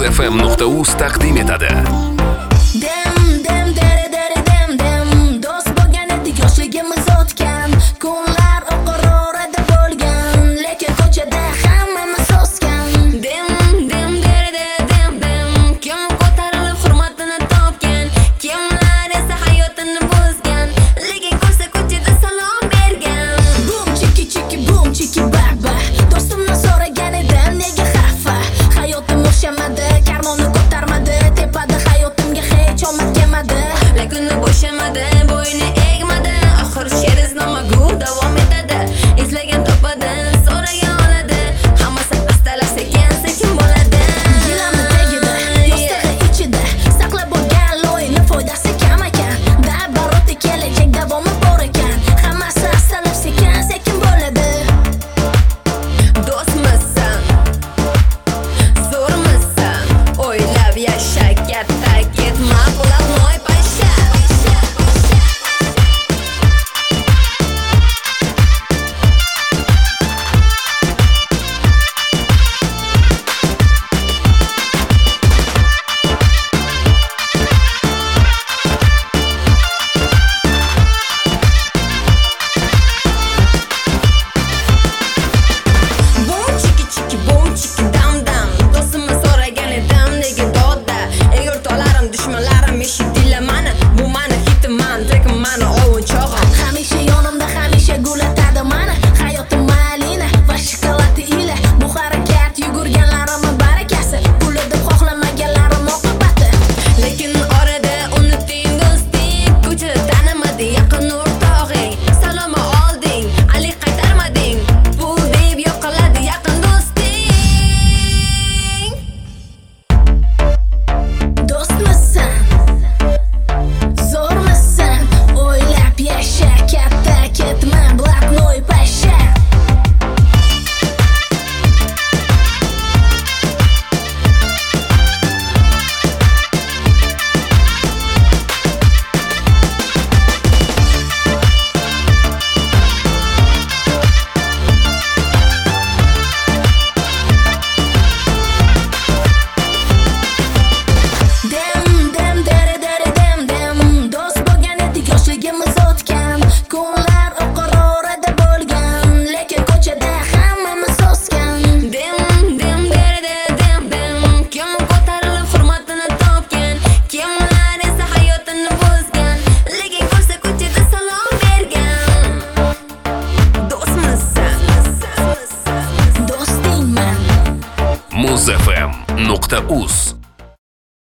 muzfm.uz taqdim etadi. Do'st bo'lgan edik, yoshligimiz o'tgan, kunlar oqarorada bo'lgan, lekin ko'chada hammamiz o'sgan. Kim ko'tarilib hurmatini topgan, kimlar esa hayotini buzgan, lekin ko'rsa ko'chada salom bergan. Bum chiki chiki bum chiki baba, do'stimdan so'ragan edim nega xafa. Hayotim o'xshamadi, karmonni ko'tarmadi, tepada hayotimga hech omad kelmadi, lekin bo'shamadi, bo'yni egmadi. Oxir she'r izlamagu davom etadi, izlagan topadi, so'ragan oladi, hammasi astalab sekin sekin bo'ladi. Gilamni tagida, yostig'i ichida saqlab bo'lgan loyni foydasi kam ekan, dabaroti kelajak davomi bor ekan, hammasi astalab sekin sekin bo'ladi. Do'stmisan, zo'rmisan, o'ylab yasha, katta ketma, qulab moy pasha. Bum chiki chiki bum chiki dam dam, do'stimni so'ragan edim nega dodda. Ey o'rtoqlarim, dushmanlarim, eshit dilamani, bu mani hitiman, tekin mani o'yinchog'im. Hamisha yonimda, hamisha gullatadi mani, hayotim malina va shokoladi ila. Bu harakat yugurganlarimni barakasi, pul deb xohlamaganlarim oqibati. Lekin orada unutding do'sting, ko'chada tanimadi yaqin o'rtog'ing, salomni olding, ali qaytarmading, pul deb yo'qoladi yaqin do'sting. Do'stmisan, zo'rmisan, o'ylab yasha, katta ketma, blatnoy pasha. Do'st bo'lgan edik, yoshligimiz o'tgan, kunlar oqarorada bo'lgan, lekin ko'chada hammamiz o'sgan. Kim ko'tarilib hurmatini topgan, kimlar esa hayotini buzgan, lekin ko'rsa ko'chada salom bergan. Do'stmisan, do'stingman. muzfm.uz